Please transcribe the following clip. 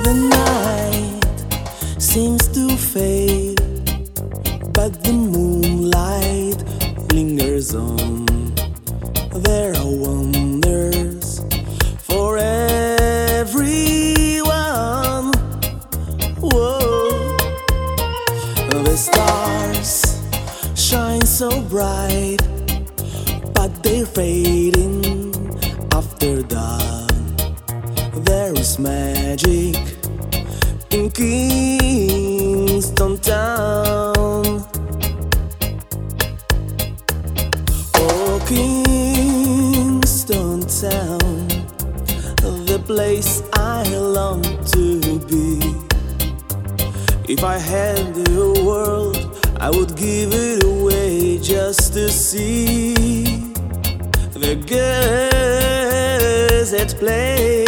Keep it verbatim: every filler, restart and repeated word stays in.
The night seems to fade, but the moonlight lingers on. There are wonders for everyone. Whoa. The stars shine so bright, but they're fading after dawn. There is magic in Kingston Town. Oh, Kingston Town, the place I long to be. If I had the world, I would give it away just to see the girls at play.